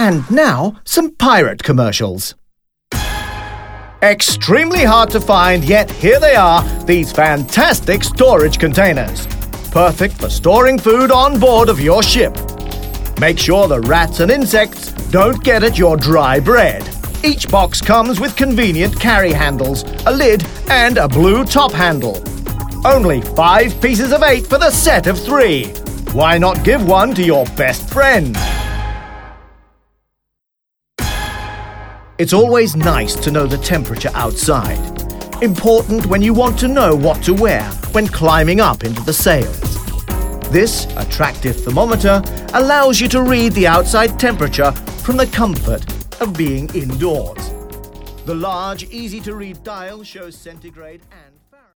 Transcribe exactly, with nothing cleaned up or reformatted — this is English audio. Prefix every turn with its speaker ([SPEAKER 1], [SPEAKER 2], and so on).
[SPEAKER 1] And now, some pirate commercials. Extremely hard to find, yet here they are, these fantastic storage containers. Perfect for storing food on board of your ship. Make sure the rats and insects don't get at your dry bread. Each box comes with convenient carry handles, a lid and a blue top handle. Only five pieces of eight for the set of three. Why not give one to your best friend? It's always nice to know the temperature outside. Important when you want to know what to wear when climbing up into the sails. This attractive thermometer allows you to read the outside temperature from the comfort of being indoors. The large, easy-to-read dial shows centigrade and